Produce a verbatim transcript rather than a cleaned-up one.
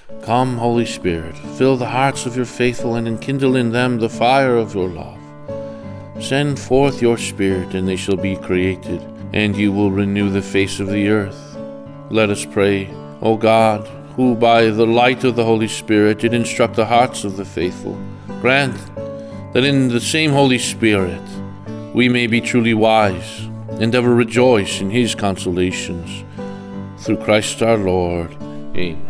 Come, Holy Spirit, fill the hearts of your faithful and enkindle in them the fire of your love. Send forth your Spirit, and they shall be created, and you will renew the face of the earth. Let us pray. O God, who by the light of the Holy Spirit did instruct the hearts of the faithful, grant that in the same Holy Spirit we may be truly wise and ever rejoice in his consolations. Through Christ our Lord. Amen.